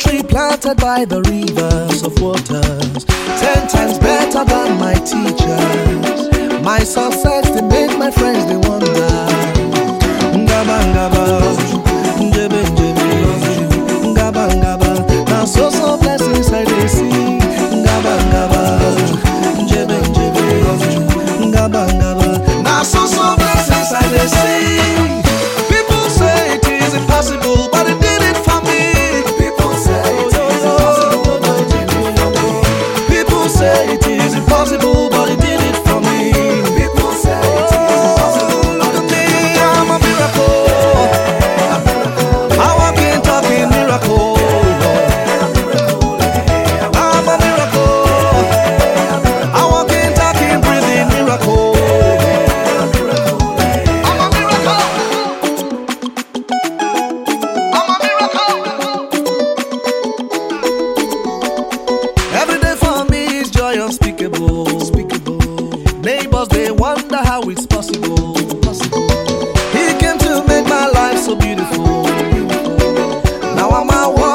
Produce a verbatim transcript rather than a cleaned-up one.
tree planted by the rivers of waters, ten times better than my teachers. My success, they make my friends, they wonder. Ngaba, ngaba, njebe, njebe, ngaba, ngaba. Now so, so blessings I they see. Ngaba, ngaba, njebe, njebe, ngaba, ngaba. Now so, so blessings I they see. People say it is impossible, but it did it for me. People say it is impossible, but it did it for me. People say it is impossible, but it did it for me. People say it is impossible. Look at me, I'm a miracle. I walk in talking miracle. I'm a miracle. I walk in talking breathing miracle. I'm a miracle. I'm a miracle. Every day for me is joy unspeakable. Unspeakable. Neighbors, they wonder how it's possible. Possible. He came to make my life so beautiful. Now I'm a one.